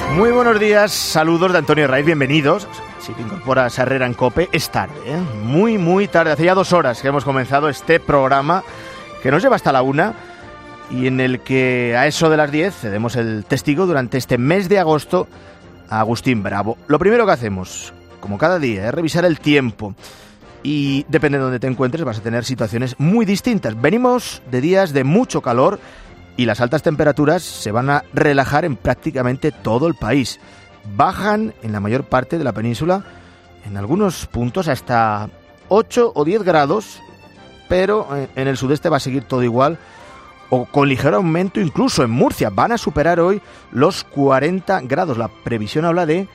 Muy buenos días, saludos de Antonio Raiz, bienvenidos. Si te incorporas a Herrera en COPE, es tarde, muy tarde. Hace ya 2 horas que hemos comenzado este programa que nos lleva hasta la 1 y en el que a eso de las 10 cedemos el testigo durante este mes de agosto a Agustín Bravo. Lo primero que hacemos, como cada día, es revisar el tiempo y depende de donde te encuentres vas a tener situaciones muy distintas. Venimos de días de mucho calor y las altas temperaturas se van a relajar en prácticamente todo el país. Bajan en la mayor parte de la península, en algunos puntos hasta 8 o 10 grados, pero en el sudeste va a seguir todo igual o con ligero aumento. Incluso en Murcia van a superar hoy los 40 grados. La previsión habla de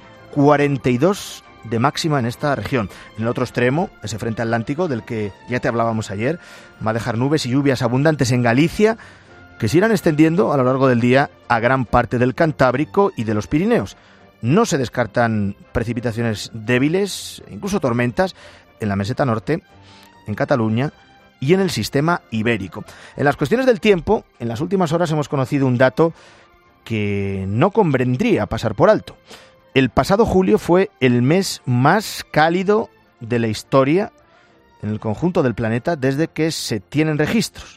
42 de máxima en esta región. En el otro extremo, ese frente atlántico del que ya te hablábamos ayer, va a dejar nubes y lluvias abundantes en Galicia, que se irán extendiendo a lo largo del día a gran parte del Cantábrico y de los Pirineos. No se descartan precipitaciones débiles, incluso tormentas, en la meseta norte, en Cataluña y en el sistema ibérico. En las cuestiones del tiempo, en las últimas horas hemos conocido un dato que no convendría pasar por alto. El pasado julio fue el mes más cálido de la historia en el conjunto del planeta desde que se tienen registros.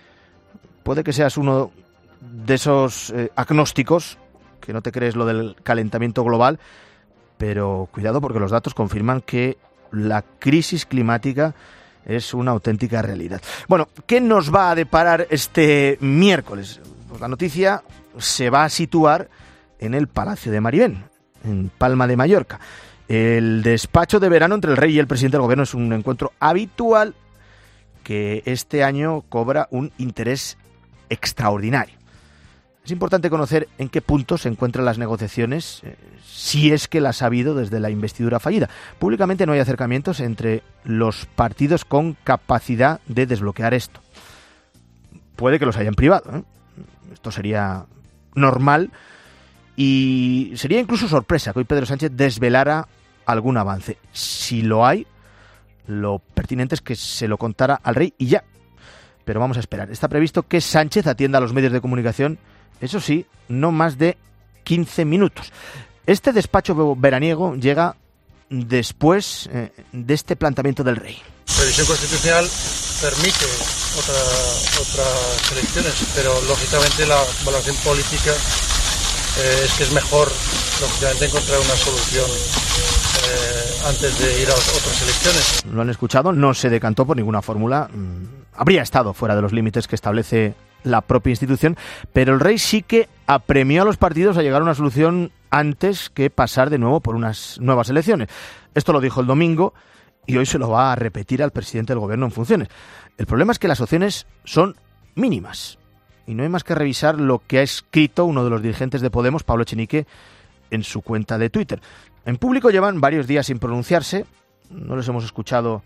Puede que seas uno de esos agnósticos que no te crees lo del calentamiento global, pero cuidado porque los datos confirman que la crisis climática es una auténtica realidad. Bueno, ¿qué nos va a deparar este miércoles? Pues la noticia se va a situar en el Palacio de Marivén, en Palma de Mallorca. El despacho de verano entre el rey y el presidente del gobierno es un encuentro habitual que este año cobra un interés extraordinario. Es importante conocer en qué punto se encuentran las negociaciones, si es que las ha habido desde la investidura fallida. Públicamente no hay acercamientos entre los partidos con capacidad de desbloquear esto. Puede que los hayan privado, Esto sería normal y sería incluso sorpresa que hoy Pedro Sánchez desvelara algún avance. Si lo hay, lo pertinente es que se lo contara al rey y ya. Pero vamos a esperar. Está previsto que Sánchez atienda a los medios de comunicación, eso sí, no más de 15 minutos. Este despacho veraniego llega después de este planteamiento del rey. La revisión constitucional permite otras elecciones, pero lógicamente la valoración política es que es mejor, lógicamente, encontrar una solución antes de ir a otras elecciones. Lo han escuchado, no se decantó por ninguna fórmula. Habría estado fuera de los límites que establece la propia institución, pero el rey sí que apremió a los partidos a llegar a una solución antes que pasar de nuevo por unas nuevas elecciones. Esto lo dijo el domingo y hoy se lo va a repetir al presidente del gobierno en funciones. El problema es que las opciones son mínimas y no hay más que revisar lo que ha escrito uno de los dirigentes de Podemos, Pablo Echenique, en su cuenta de Twitter. En público llevan varios días sin pronunciarse, no les hemos escuchado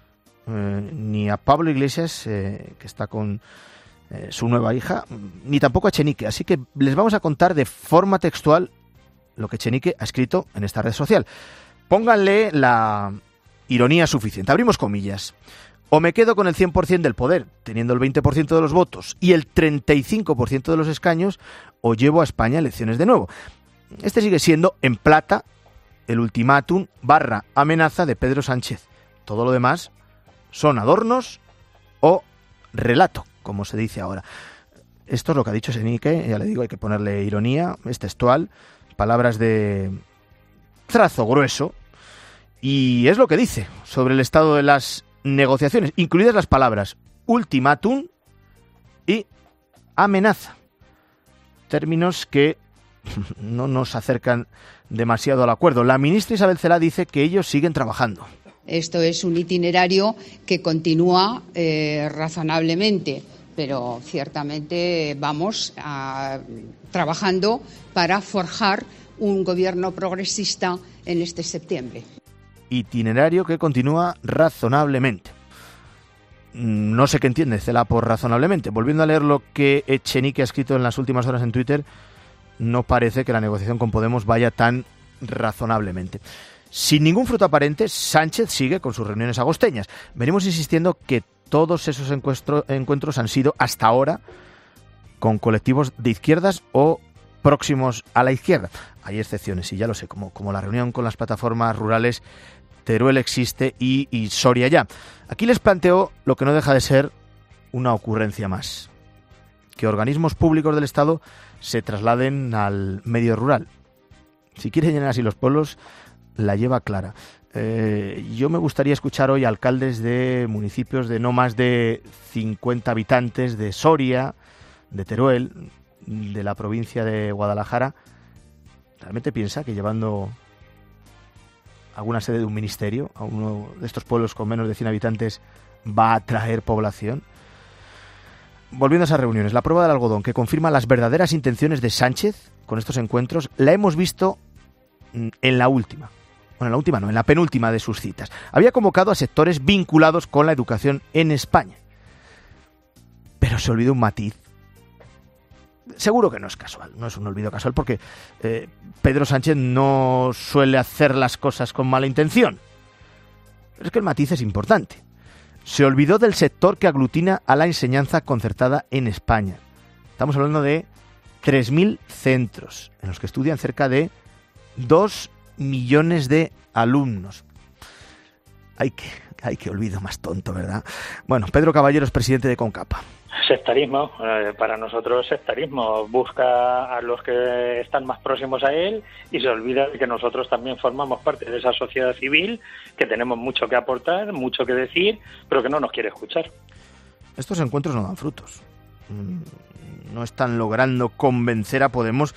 ni a Pablo Iglesias, que está con su nueva hija, ni tampoco a Echenique, así que les vamos a contar de forma textual lo que Echenique ha escrito en esta red social. Pónganle la ironía suficiente. Abrimos comillas. O me quedo con el 100% del poder, teniendo el 20% de los votos y el 35% de los escaños, o llevo a España a elecciones de nuevo. Este sigue siendo, en plata, el ultimátum / amenaza de Pedro Sánchez. Todo lo demás son adornos o relato, como se dice ahora. Esto es lo que ha dicho Echenique, ya le digo, hay que ponerle ironía, es textual, palabras de trazo grueso, y es lo que dice sobre el estado de las negociaciones, incluidas las palabras ultimátum y amenaza. Términos que no nos acercan demasiado al acuerdo. La ministra Isabel Celaá dice que ellos siguen trabajando. Esto es un itinerario que continúa razonablemente, pero ciertamente vamos trabajando para forjar un gobierno progresista en este septiembre. Itinerario que continúa razonablemente. No sé qué entiende Celaá por razonablemente. Volviendo a leer lo que Echenique ha escrito en las últimas horas en Twitter, no parece que la negociación con Podemos vaya tan razonablemente. Sin ningún fruto aparente, Sánchez sigue con sus reuniones agosteñas. Venimos insistiendo que todos esos encuentros han sido hasta ahora con colectivos de izquierdas o próximos a la izquierda. Hay excepciones, y ya lo sé, como la reunión con las plataformas rurales. Teruel existe y Soria ya. Aquí les planteo lo que no deja de ser una ocurrencia más. Que organismos públicos del Estado se trasladen al medio rural. Si quiere llenar así los pueblos, la lleva clara. Yo me gustaría escuchar hoy alcaldes de municipios de no más de 50 habitantes, de Soria, de Teruel, de la provincia de Guadalajara. ¿Realmente piensa que llevando alguna sede de un ministerio a uno de estos pueblos con menos de 100 habitantes va a atraer población? Volviendo a esas reuniones, la prueba del algodón que confirma las verdaderas intenciones de Sánchez con estos encuentros la hemos visto en la última. Bueno, en la penúltima de sus citas. Había convocado a sectores vinculados con la educación en España. Pero se olvidó un matiz. Seguro que no es casual, no es un olvido casual, porque Pedro Sánchez no suele hacer las cosas con mala intención. Pero es que el matiz es importante. Se olvidó del sector que aglutina a la enseñanza concertada en España. Estamos hablando de 3.000 centros en los que estudian cerca de 2 millones de alumnos. Ay, qué olvido más tonto, ¿verdad? Bueno, Pedro Caballero es presidente de CONCAPA. Sectarismo, para nosotros sectarismo. Busca a los que están más próximos a él y se olvida de que nosotros también formamos parte de esa sociedad civil, que tenemos mucho que aportar, mucho que decir, pero que no nos quiere escuchar. Estos encuentros no dan frutos. No están logrando convencer a Podemos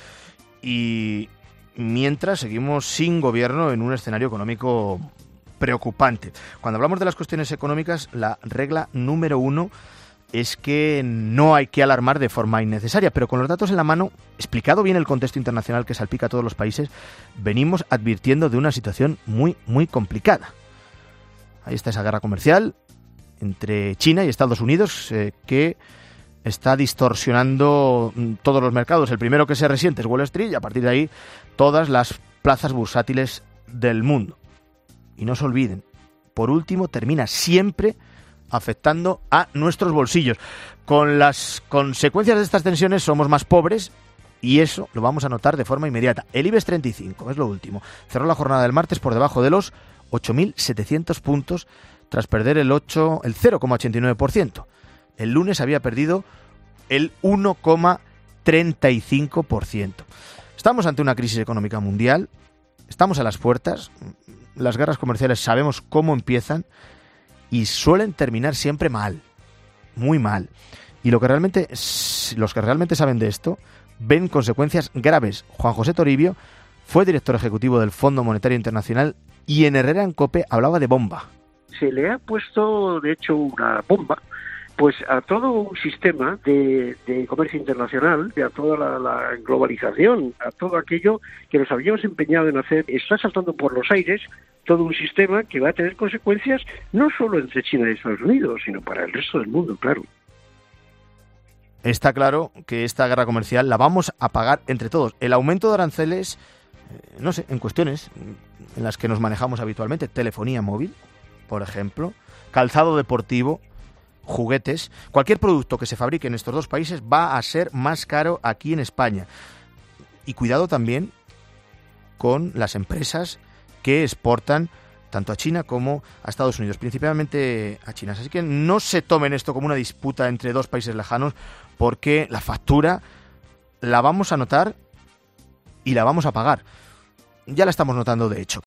y mientras seguimos sin gobierno en un escenario económico preocupante. Cuando hablamos de las cuestiones económicas, la regla número 1 es que no hay que alarmar de forma innecesaria, pero con los datos en la mano, explicado bien el contexto internacional que salpica a todos los países, venimos advirtiendo de una situación muy, muy complicada. Ahí está esa guerra comercial entre China y Estados Unidos que está distorsionando todos los mercados. El primero que se resiente es Wall Street y a partir de ahí todas las plazas bursátiles del mundo. Y no se olviden, por último termina siempre afectando a nuestros bolsillos. Con las consecuencias de estas tensiones somos más pobres y eso lo vamos a notar de forma inmediata. El IBEX 35, es lo último, cerró la jornada del martes por debajo de los 8.700 puntos tras perder el 0,89%. El lunes había perdido el 1,35%. Estamos ante una crisis económica mundial, estamos a las puertas, las guerras comerciales sabemos cómo empiezan y suelen terminar siempre mal, muy mal. Y los que realmente saben de esto ven consecuencias graves. Juan José Toribio fue director ejecutivo del Fondo Monetario Internacional y en Herrera en COPE hablaba de bomba. Se le ha puesto, de hecho, una bomba pues a todo un sistema de comercio internacional, a toda la globalización, a todo aquello que nos habíamos empeñado en hacer. Está saltando por los aires todo un sistema que va a tener consecuencias no solo entre China y Estados Unidos, sino para el resto del mundo, claro. Está claro que esta guerra comercial la vamos a pagar entre todos. El aumento de aranceles, no sé, en cuestiones en las que nos manejamos habitualmente, telefonía móvil, por ejemplo, calzado deportivo, juguetes, cualquier producto que se fabrique en estos dos países va a ser más caro aquí en España. Y cuidado también con las empresas que exportan tanto a China como a Estados Unidos, principalmente a China. Así que no se tomen esto como una disputa entre dos países lejanos, porque la factura la vamos a notar y la vamos a pagar. Ya la estamos notando, de hecho.